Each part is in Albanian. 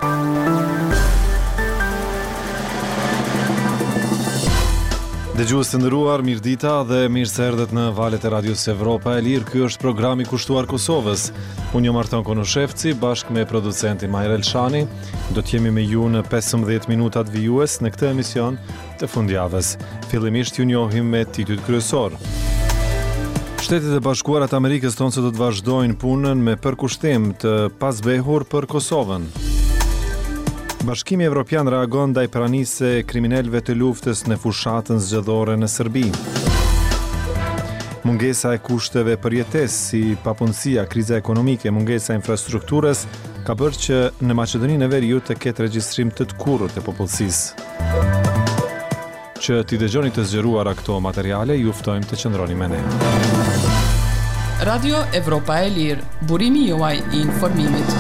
Dëgjues të nderuar, mirëdita dhe mirë se erdhët në valët e Radios Evropa e Lirë. Ky është programi kushtuar Kosovës. Unë jam Arton Konushevci bashkë me producentin Majra Elshani. Do të jemi me ju në 15 minutat vijues në këtë emision të fundjavës. Fillimisht ju njohim me titujt kryesor. Shtetet e Bashkuara të Amerikës thonë se do të vazhdojnë punën me përkushtim të pasbehur për Kosovën. Bashkimi Evropian reagon ndaj pranisë së kriminalëve të luftës në fushatën zgjedhore në Serbi. Mungesa e kushteve për jetesë, si papunësia, kriza ekonomike, mungesa e infrastrukturës, ka bërë që në Maqedoninë e Veriut të ketë regjistrim të kurrë të popullsisë. Që t'i dëgjoni të zgjeruara këto materiale, ju ftojmë të qëndroni me ne. Radio Evropa e Lirë, burimi juaj I informimit.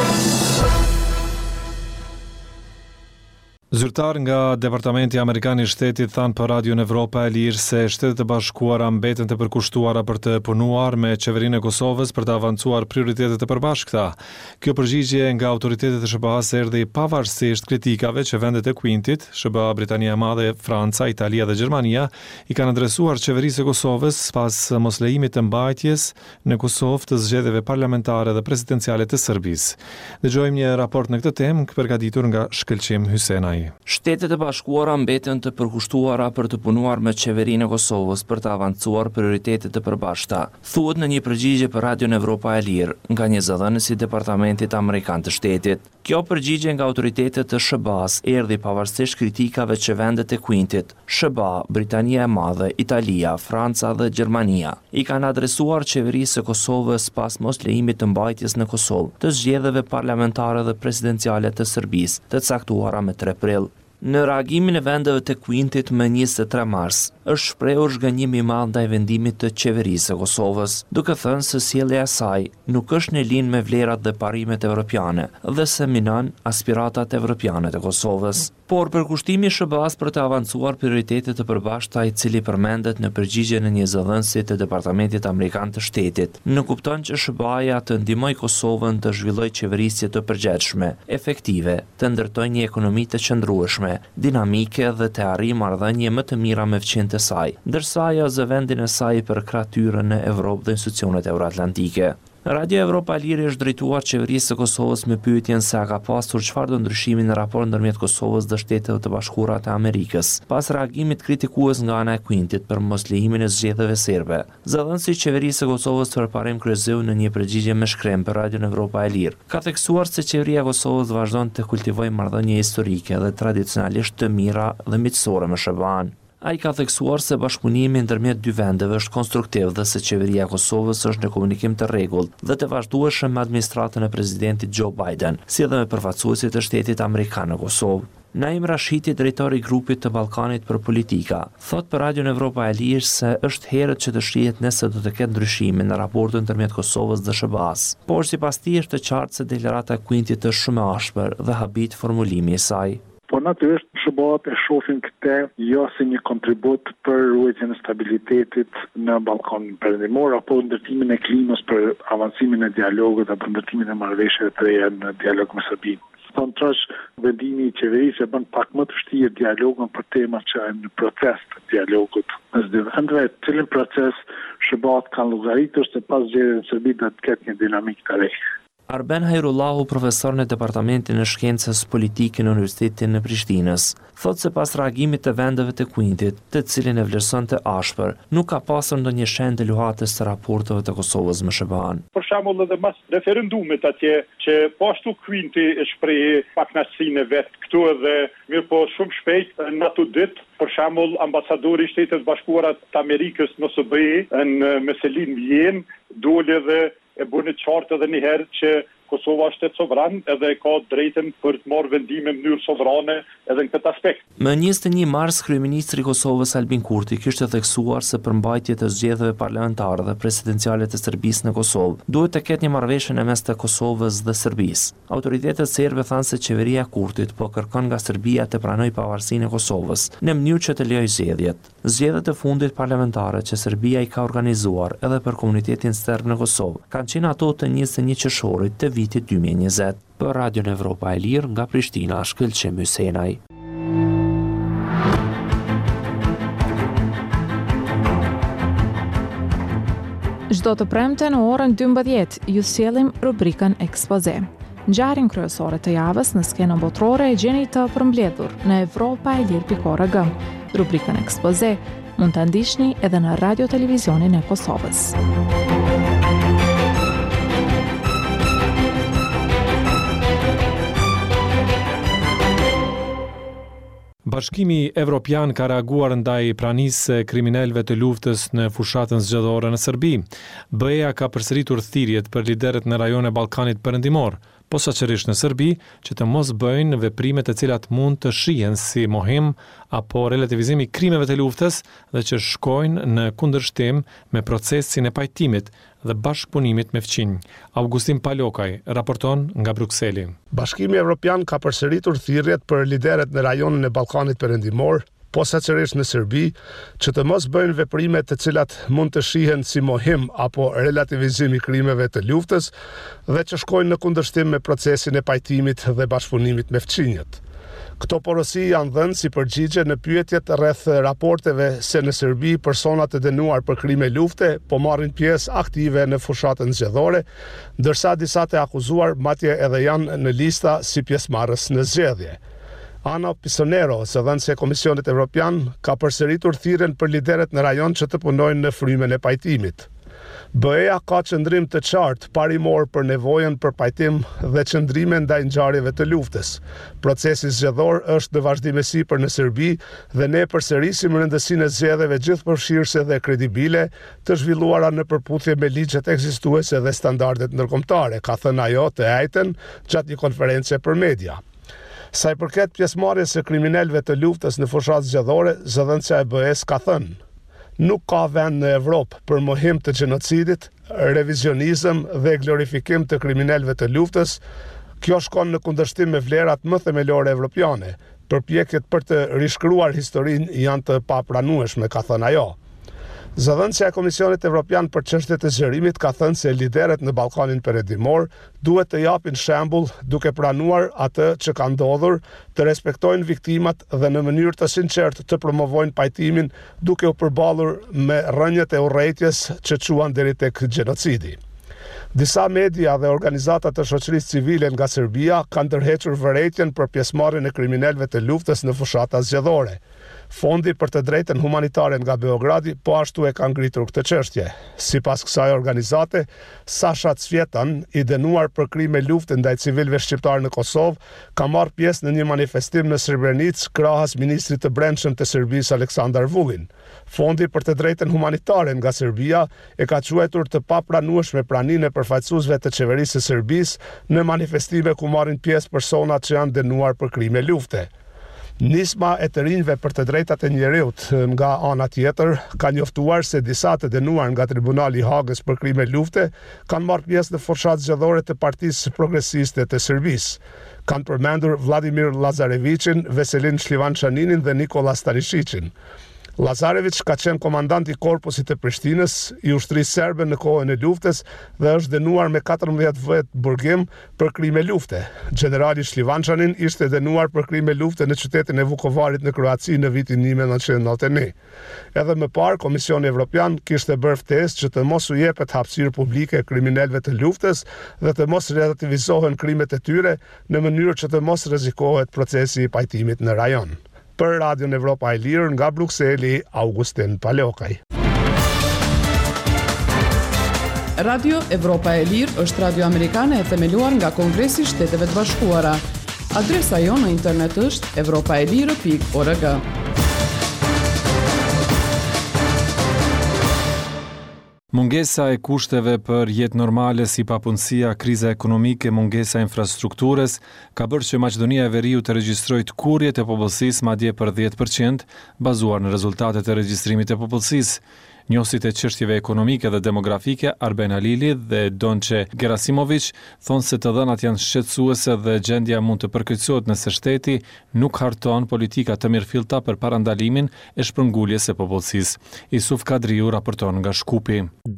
Zyrtar nga Departamenti Amerikan I Shtetit thanë për Radion Evropa e Lirë se Shtetet e Bashkuara mbeten të përkushtuara për të punuar me qeverinë e Kosovës për të avancuar prioritetet e përbashkëta. Kjo përgjigje nga autoritetet e SBA-s erdhi pavarësisht kritikave që vendet e Quintit, SBA, Britania e Madhe, Franca, Italia dhe Gjermania I kanë adresuar qeverisë e Kosovës pas mos lejimit të mbajtjes në Kosovë të zgjedhjeve parlamentare dhe presidenciale të Serbisë. Dëgjojmë një raport në këtë temë përgatitur nga Shkëlqim Hysenaj. Shtetet e Bashkuara mbeten të përkushtuara për të punuar me qeverinë e Kosovës për të avancuar prioritetet të përbashkëta, thuhet në një përgjigje për Radion Evropa e Lirë nga një zëdhënës I Departamentit Amerikan të Shtetit. Kjo përgjigje nga autoritetet të SBA-s erdhi pavarësisht kritikave që vendet e Quintit, SBA, Britania e Madhe, Italia, Franca dhe Gjermania I kanë adresuar qeverisë së Kosovës pas mos lejimit të mbajtjes në Kosovë të zgjedhjeve parlamentare dhe presidenciale të Serbisë, të caktuara me 3 prill. Në reagimin e vendeve të Quintit me 23 mars, është shprehur zhgënjim I madh ndaj vendimit të qeverisë së Kosovës, duke thënë se sjellja e saj nuk është në linjë me vlerat dhe parimet evropiane dhe se minon aspiratat evropiane të Kosovës. Por përkushtimi I SBA-s për të avancuar prioritetet të përbashkëta I cili përmendet në përgjigje në një zëdhënësi të Departamentit Amerikan të Shtetit, në kupton që SBA-ja të ndihmojë Kosovën të zhvillojë qeverisje të përgjithshme, efektive, të ndërtojë një ekonomi të qëndrueshme, dinamike dhe të arrijë marrëdhënie më të mira me fqinjtë e saj, ndërsa ajo zë vendin e saj për krahtyrën në Evropë dhe institucionet euroatlantike. Radio Evropa e Lirë është drejtuar qeverisë së Kosovës me pyetjen se a ka pasur çfarëdo ndryshimi në raport ndërmjet Kosovës dhe Shtetet të Bashkuara të Amerikës, pas reagimit kritikues nga ana e Quintit për mos lejimin e zgjedhjeve serbe. Zëdhënësi I qeverisë së Kosovës Parim Kryezeu në një përgjigje me shkrem për Radion Evropa e Lirë ka theksuar se qeveria e Kosovës vazhdon të kultivojë marrëdhënie historike dhe tradicionalisht të mira dhe miqësore me SBA-n. Ai ka theksuar se bashkëpunimi ndërmjet dy vendeve është konstruktiv dhe se qeveria e Kosovës është në komunikim të rregullt dhe të vazhdueshëm me administratën e presidentit Joe Biden, si edhe me përfaqësuesit të shtetit amerikan në Kosovë. Naim Rashidi, drejtori I grupit të Ballkanit për politika, thot për Radion Evropa e Lirë se është herët që të shihet nëse do të ketë ndryshime në raportin ndërmjet Kosovës dhe SBA-s. Por sipas tij është të qartë se deklarata e Quintit është shumë e ashpër dhe habit formulimi I saj. Po natyrisht SBA-t e shohin këtë jo si një kontribut për ruajtjen e stabilitetit në Ballkanin Perëndimor apo ndërtimin e klimës për avancimin e dialogut apo ndërtimin e marrëveshjeve të reja në dialog me Serbinë. Kontrash, vendimi I qeverisë e bën pak më të vështirë dialogun për tema që janë në proces të dialogut mes dy vendeve, cilin proces SBA-t kanë llogaritur se pas zgjedhjeve në Serbi do të ketë një dinamikë të re. Arben Hajrullahu, profesor në Departamentin e Shkencës Politike në Universitetin në Prishtinës, thot se pas reagimit të vendeve të Quintit, të cilin e vlerëson të ashpër, nuk ka pasur ndonjë shenjë të luhatës të raporteve të Kosovës me SBA-n. Për shembull edhe mas referendumit atje që po ashtu Quinti e shprehi pakënaqësinë e vet këtu edhe mirë po shumë shpejt në ato ditë, për shembull ambasadori I Shtetit Bashkuara të Amerikës në SBA në Meselin Vjen doli dhe e bënë qartë edhe një herë që Kosova është shtet sovran edhe ka drejtën për të marrë vendime në mënyrë sovrane edhe në këtë aspekt. Më 21 mars, kryeministri I Kosovës Albin Kurti kishte theksuar se përmbajtja e zgjedhjeve parlamentare dhe presidenciale të Serbisë në Kosovë duhet të ketë një marrëveshje në mes të Kosovës dhe Serbisë. Autoritetet serbe thanë se qeveria e Kurtit po kërkon nga Serbia të pranojë pavarësinë e Kosovës në mënyrë që të lejojë zgjedhjet. Zgjedhjet e fundit parlamentare që Serbia I ka organizuar edhe për komunitetin serb në Kosovë kanë qenë ato të 21 qershorit të vitit 2020. për Radion Evropa e Lirë nga Prishtina, Shkëlqim Hysenaj. Çdo të premte në orën 12 ju sjellim rubrikën Ekspoze. Ngjarjen kryesore të javës në skenën botërore e gjeni të përmbledhur në europaelir.org. Rubrikën Ekspoze mund ta ndiqni edhe në Radio Televizionin e Kosovës. Bashkimi Evropian ka reaguar ndaj pranisë së kriminalëve të luftës në fushatën zgjedhore në Serbi. BE-ja ka përsëritur thirrjet për liderët në rajone Ballkanit Perëndimor, posaçërisht në Serbi, që të mos bëjnë veprime të cilat mund të shihen si mohim apo relativizimi i krimeve të luftës dhe që shkojnë në kundërshtim me procesin e pajtimit dhe bashkëpunimit me fqinj. Augustin Palokaj raporton nga Brukseli. Bashkimi Evropian ka përsëritur thirrjet për liderët në rajonin e Ballkanit Perëndimor, posaçërisht në Serbi, që të mos bëjnë veprime të cilat mund të shihen si mohim apo relativizim i krimeve të luftës dhe që shkojnë në kundërshtim me procesin e pajtimit dhe bashkëpunimit me fqinjët. Këto porosi janë dhënë si përgjigje në pyetjet rreth raporteve se në Serbi persona të dënuar për krime lufte po marrin pjesë aktive në fushatën zgjedhore, ndërsa disa të akuzuar madje edhe janë në lista si pjesëmarrës në zgjedhje. Ana Pisonero, zëdhënëse e Komisionit Evropian, ka përsëritur thirrjen për liderët në rajon që të punojnë në frymen e pajtimit. BE-ja ka qëndrim të qartë parimor për nevojën për pajtim dhe qëndrime ndaj ngjarjeve të luftës. Procesi zgjedhor është në vazhdimësi për në Serbi dhe ne përsërisim rëndësinë e zgjedhjeve gjithëpërfshirëse dhe kredibile të zhvilluara në përputhje me ligjet ekzistuese dhe standardet ndërkombëtare, ka thënë ajo të njëjtën gjatë një konference për media. Sa i përket pjesëmarrjes së kriminalëve të luftës në fushatë zgjedhore, zëdhënësia e BE-s ka thënë: nuk ka vend në Evropë për mohim të gjenocidit, revizionizëm dhe glorifikim të kriminalëve të luftës. Kjo shkon në kundërshtim me vlerat më themelore evropiane. Përpjekjet për të rishkruar historinë janë të papranueshme, ka thënë ajo. Zëdhënësia e Komisionit Evropian për çështjet e zgjerimit ka thënë se liderët në Ballkanin Perëndimor duhet të japin shembull duke pranuar atë që ka ndodhur, të respektojnë viktimat dhe në mënyrë të sinqertë të promovojnë pajtimin duke u përballur me rrënjët e urrëties që çuan deri tek gjenocidi. Disa media dhe organizata të shoqërisë civile nga Serbia kanë ndërhequr vërejtjen për pjesëmarrjen e kriminalëve të luftës në fushata zgjedhore. Fondi për të drejtën humanitare nga Beogradi po ashtu e ka ngritur këtë çështje. Sipas kësaj organizate, Sasha Cvjetan, i dënuar për krime lufte ndaj civilëve shqiptar në Kosovë, ka marrë pjesë në një manifestim në Srebrenicë krahas ministrit të brendshëm të Serbisë Aleksandar Vulin. Fondi për të drejtën humanitare nga Serbia e ka quajtur të papranueshme praninë e përfaqësuesve të qeverisë së Serbisë në manifestime ku marrin pjesë persona që janë dënuar për krime lufte. Nisma e të rinjve për të drejtat e njerëzit nga ana tjetër ka njoftuar se disa të dënuar nga Tribunali i Hagës për krime lufte kanë marrë pjesë në fushatë zgjedhore të Partisë Progresiste të Serbisë. Kanë përmendur Vladimir Lazarevicin, Veselin Shlivançaninin dhe Nikola Stanishicin. Lazarevic ka qenë komandant i korpusit të Prishtinës i ushtrisë serbe në kohën e luftës dhe është dënuar me 14 vjet burgim për krime lufte. Generali Shlivançanin ishte dënuar për krime lufte në qytetin e Vukovarit në Kroaci në vitin 1991. Edhe më parë, Komisioni Evropian kishte bërë ftesë që të mos u jepet hapësirë publike kriminalëve të luftës dhe të mos relativizohen krimet e tyre në mënyrë që të mos rrezikohet procesi i pajtimit në rajon. Për Radion Evropa e Lirë nga Brukseli, Augustin Palokaj. Radio Evropa e Lirë është radio amerikane e themeluar nga Kongresi i Shteteve të Bashkuara. Adresa jonë në internet është europaelire.org. Mungesa e kushteve për jetë normale si papunësia, kriza ekonomike, mungesa e infrastrukturës ka bërë që Maqedonia e Veriut të regjistrojë kurrje të popullsisë madje për 10%, bazuar në rezultatet e regjistrimit të popullsisë. Njohësit e çështjeve ekonomike dhe demografike Arben Halili dhe Donçe Gerasimovic thonë se të dhënat janë shqetësuese dhe gjendja mund të përkeqësohet nëse shteti nuk harton politika të mirëfillta për parandalimin e shpërnguljes së popullsisë. Isuf Kadriu raporton nga Shkupi.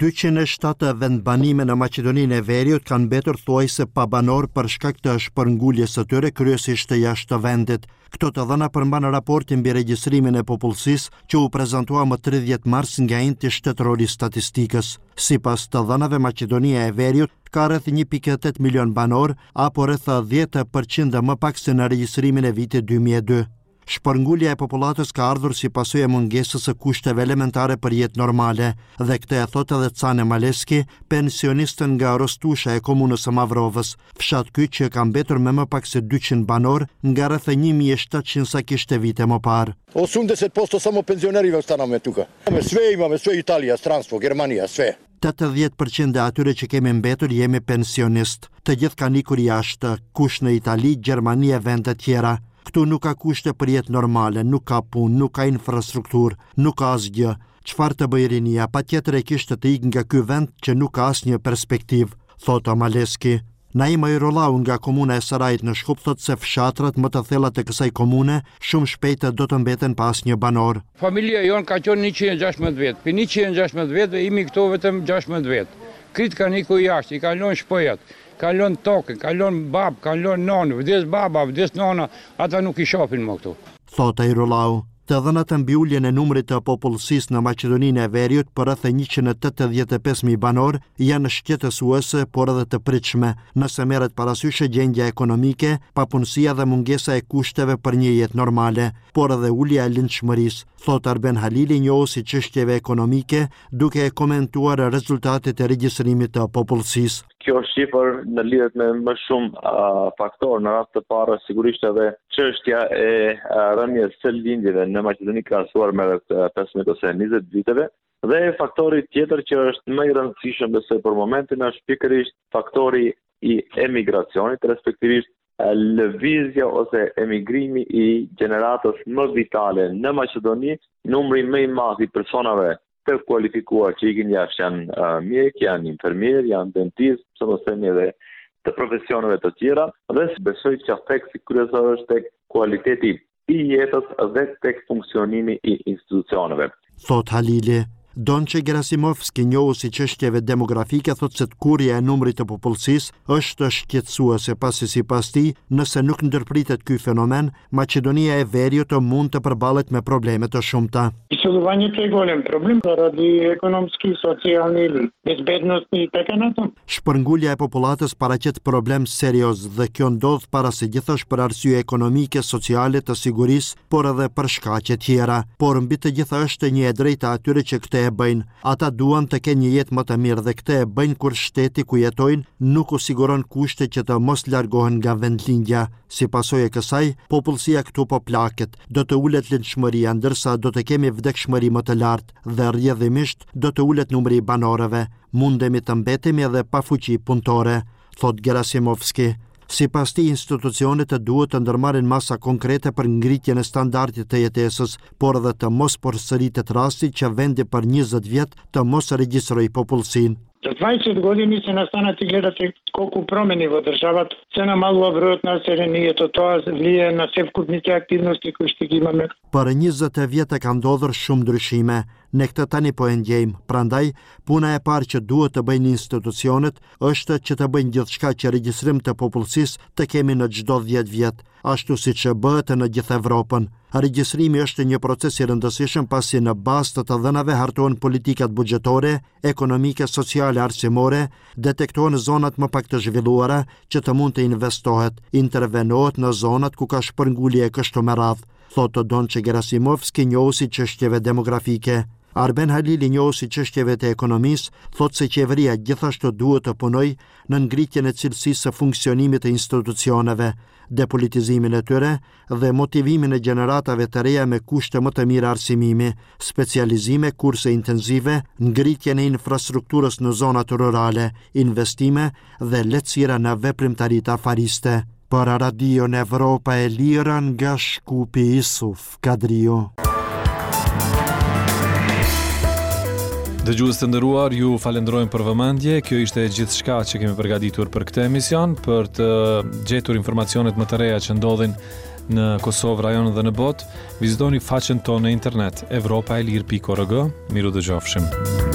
207 vendbanime në Maqedoninë e Veriut kanë mbetur thuajse pa banor për shkak të shpërnguljes së tyre, kryesisht të jashtë të vendit. Këto të dhëna përmban raportin mbi regjistrimin e popullsisë që u prezantua më 30 mars nga enti shtetëror i statistikës. Sipas të dhënave, Maqedonia e Veriut ka rreth 1.8 milion banor, apo rreth 10% më pak se në regjistrimin e vitit 2002. Shpërngulja e popullatës ka ardhur si pasojë e mungesës së kushteve elementare për jetë normale, dhe këtë e thotë edhe Cane Maleski, pensionistën nga Rostusha e komunës së Mavrovës, fshat ky që ka mbetur me më pak se 200 banor nga rreth 1700 sa kishte vite më parë. 80% samo penzionerive stanno me tuka. Sve imamo, sve Italija, stranstvo, Germania, sve. 80% e atyre që kemi mbetur jemi pensionist. Të gjithë kanë ikur jashtë, kush në Itali, Gjermani e vende tjera. Këtu nuk ka kushte për jetë normale, nuk ka punë, nuk ka infrastrukturë, nuk ka asgjë. Çfarë të bëjë rinia, patjetër e kishte të ikë nga ky vend që nuk ka asnjë perspektivë, thotë Maleski. Naima Irolau nga komuna e Sarajit në Shkup thotë se fshatrat më të thella të kësaj komune shumë shpejt do të mbeten pa asnjë banor. Familja jon ka qenë 116 vjet. Për 116 vjet imi këto vetëm 16 vjet. Krit kanë ikur jashtë, i kalon shpojat, kalon tokën, kalon bab, kalon nonë, vdes baba, vdes nona, ata nuk i shohin më këtu. Thotë Irolau. Të dhënat e mbiulljen e numrit të popullsisë në Maqedoninë e Veriut për rreth 185.000 banor janë shqetësuese, por edhe të pritshme, nëse merret parasysh gjendja ekonomike, papunësia dhe mungesa e kushteve për një jetë normale, por edhe ulja e lindshmërisë, thotë Arben Halili, njohës i çështjeve ekonomike, duke komentuar rezultatet e regjistrimit të popullsisë. Kjo shifër në lidhet me më shumë faktorë. Në rast të parë sigurisht edhe çështja e rënies së lindjeve në Maqedoni krahasuar me 15 ose 20 viteve, dhe faktori tjetër që është më i rëndësishëm besoj për momentin është pikërisht faktori i emigracionit, respektivisht lëvizja ose emigrimi i gjeneratës më vitale në Maqedoni, numri më i madh i personave të kualifikuar që ikin jashtë janë mjek, janë infermier, janë dentist, së mos themi edhe të profesioneve të tjera, dhe besoj që aspekti kryesor është tek kualiteti i jetës dhe tek funksionimi i institucioneve. Thot Halili. Donçe Gerasimovski, njohës i çështjeve demografike, thotë se kurrja e numrit të popullsisë është shqetësuese, pasi sipas tij, nëse nuk ndërpritet ky fenomen, Maqedonia e Veriut mund të përballet me probleme të shumta. Isolovanието е голем проблем заради економски и социални или безбедностни и така натам. Shpërngulja e popullatës paraqet problem serioz dhe kjo ndodh para së gjithësh për arsye ekonomike, sociale, të sigurisë, por edhe për shkaqe tjera. Por mbi të gjitha është një e drejta atyre që këtë e bëjnë. Ata duan të kenë një jetë më të mirë dhe këtë e bëjnë kur shteti ku jetojnë nuk u siguron kushte që të mos largohen nga vendlindja. Si pasojë e kësaj, popullsia këtu po plaket, do të ulet lindshmëria, ndërsa do të kemi vdekshmëri më të lartë dhe rrjedhimisht do të ulet numri i banorëve. Mundemi të mbetemi edhe pa fuqi punëtore, thot Gerasimovski. Sipas tij, institucionet duhet të ndërmarrin masa konkrete për ngritjen e standardit të jetesës, por edhe të mos përsëritet rasti që vendi për 20 vjet të mos regjistrojë popullsinë. За 20 години се настанат и гледате колку промени во државата. Се намалува бројот на населението, тоа влие на севкупните активности кои што ги имаме. Për 20 vjet ka ndodhur shumë ndryshime. Ne këtë tani po e ndjejmë. Prandaj, puna e parë që duhet të bëjnë institucionet është që të bëjnë gjithçka që regjistrim të popullsisë të kemi në çdo 10 vjet, ashtu siç bëhet në gjithë Evropën. Regjistrimi është një proces i rëndësishëm pasi në bazë të dhënave hartohen politikat buxhetore, ekonomike, sociale, arsimore, detektohen zonat më pak të zhvilluara që të mund të investohet, intervenohet në zonat ku ka shpërngulje kështu me radhë, thotë Donçe Gerasimovski, njohës i çështjeve demografike. Arben Halili, njohës i çështjeve të ekonomisë, thotë se qeveria gjithashtu duhet të punojë në ngritjen e cilësisë së funksionimit të institucioneve, depolitizimin e tyre dhe motivimin e gjeneratave të reja me kushte më të mira arsimimi, specializime, kurse intenzive, ngritjen e infrastrukturës në zonat rurale, investime dhe lehtësira në veprimtaritë afariste. Për Radio Evropa e Lira nga Shkupi, Isuf Kadriu. Dëgjues të nderuar, ju falenderojmë për vëmendje. Kjo ishte gjithçka që kemi përgatitur për këtë emision, për të gjetur informacionet më të reja që ndodhin në Kosovë, rajonin dhe në botë. Vizitoni faqen tonë në internet evropaelir.org. Miru dëgjofshim.